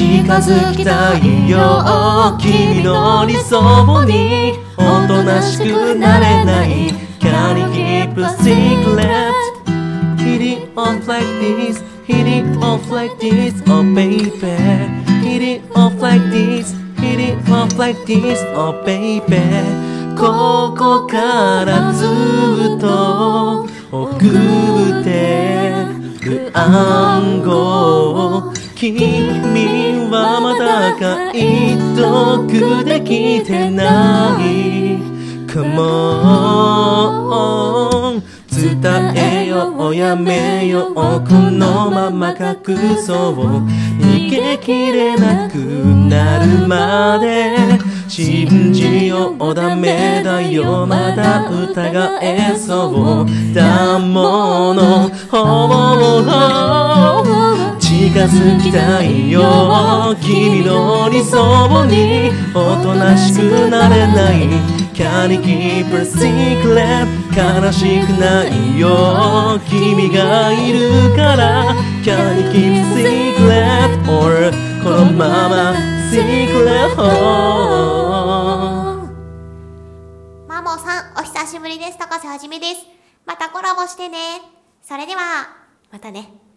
近づきたいよ君の理想におとなしくなれない Can you keep a secret Hit it off like this Hit it off like this Oh baby Hit it off like this Hit it off like this Oh baby ここからずっと送ってる暗号君はまだ解読できてない Come on 伝えようやめようこのまま隠そう逃げきれなくなるまで信じようダメだよまだ疑えそうだもの近づきたいよ君の理想におとなしくなれない Can you keep a secret 悲しくないよ君がいるから Can you keep a secret or このまま secret マモさんお久しぶりです。高瀬はじめです。またコラボしてね。それではまたね。